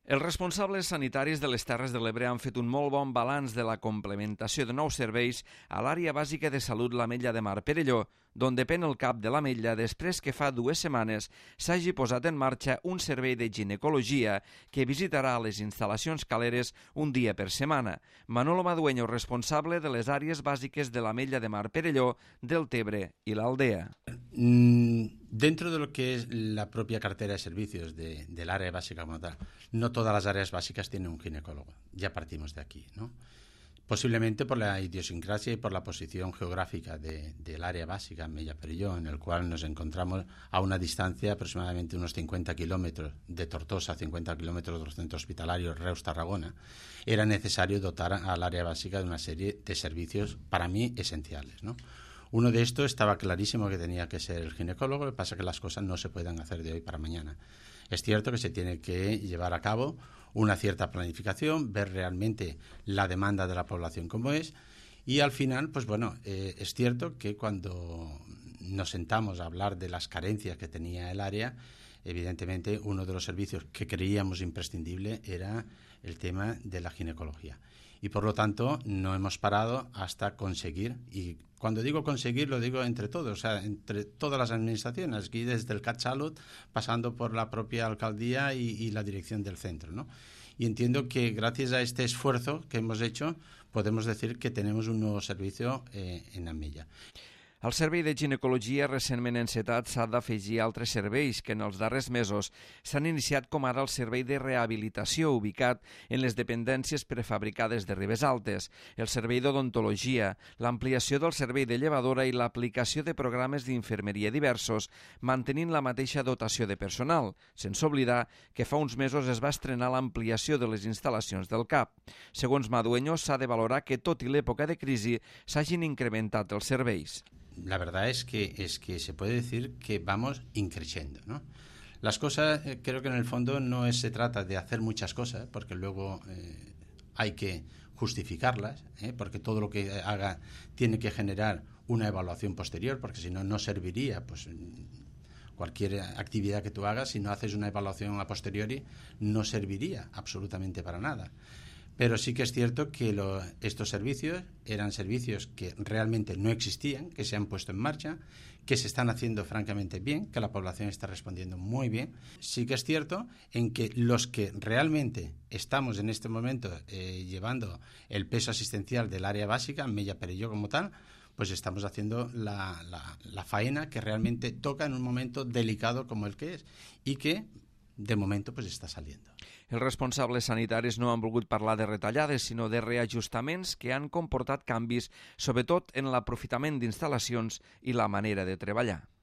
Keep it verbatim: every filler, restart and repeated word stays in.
Els responsables sanitaris de les Terres de l'Ebre han fet un molt bon balanç de la complementació de nous serveis a l'àrea bàsica de salut l'Ametlla de Mar Perelló, d'on depèn el cap de l'Ametlla després que fa dues setmanes s'hagi posat en marxa un servei de ginecologia que visitarà les instal·lacions caleres un dia per setmana. Manolo Madueño, responsable de les àrees bàsiques de l'Ametlla de Mar Perelló, del Tebre i l'Aldea. Mm, dentro de lo que es la propia cartera de servicios de, del área básica como tal, no todas las áreas básicas tienen un ginecólogo. Ya partimos de aquí, ¿no? Posiblemente por la idiosincrasia y por la posición geográfica de, del área básica, Mella Perelló, en el cual nos encontramos a una distancia aproximadamente unos cincuenta kilómetros de Tortosa, cincuenta kilómetros del centro hospitalario Reus-Tarragona, era necesario dotar al área básica de una serie de servicios, para mí, esenciales, ¿no? Uno de estos estaba clarísimo que tenía que ser el ginecólogo, lo que pasa es que las cosas no se pueden hacer de hoy para mañana. Es cierto que se tiene que llevar a cabo una cierta planificación, ver realmente la demanda de la población como es, y al final, pues bueno, eh, es cierto que cuando nos sentamos a hablar de las carencias que tenía el área, evidentemente uno de los servicios que creíamos imprescindible era el tema de la ginecología. Y por lo tanto no hemos parado hasta conseguir, y cuando digo conseguir lo digo entre todos, o sea, entre todas las administraciones, aquí desde el CatSalut, pasando por la propia alcaldía y, y la dirección del centro, ¿no? Y entiendo que gracias a este esfuerzo que hemos hecho podemos decir que tenemos un nuevo servicio eh, en Ametlla. Al servei de ginecologia recentment encetat s'ha d'afegir altres serveis que en els darrers mesos s'han iniciat, com ara el servei de rehabilitació ubicat en les dependències prefabricades de Ribes Altes, el servei d'odontologia, l'ampliació del servei de llevadora i l'aplicació de programes d'infermeria diversos, mantenint la mateixa dotació de personal, sense oblidar que fa uns mesos es va estrenar l'ampliació de les instal·lacions del C A P. Segons Madueño, s'ha de valorar que, tot i l'època de crisi, s'hagin incrementat els serveis. La verdad es que, es que se puede decir que vamos increciendo, ¿no? Las cosas, eh, creo que en el fondo no es, se trata de hacer muchas cosas, porque luego eh, hay que justificarlas, ¿eh? Porque todo lo que haga tiene que generar una evaluación posterior, porque si no, no serviría, pues cualquier actividad que tú hagas, si no haces una evaluación a posteriori, no serviría absolutamente para nada. Pero sí que es cierto que lo, estos servicios eran servicios que realmente no existían, que se han puesto en marcha, que se están haciendo francamente bien, que la población está respondiendo muy bien. Sí que es cierto en que los que realmente estamos en este momento eh, llevando el peso asistencial del área básica, Mella Perelló como tal, pues estamos haciendo la, la, la faena que realmente toca en un momento delicado como el que es y que de momento pues està saliendo. Els responsables sanitaris no han volgut parlar de retallades, sinó de reajustaments que han comportat canvis, sobretot en l'aprofitament d'instal·lacions i la manera de treballar.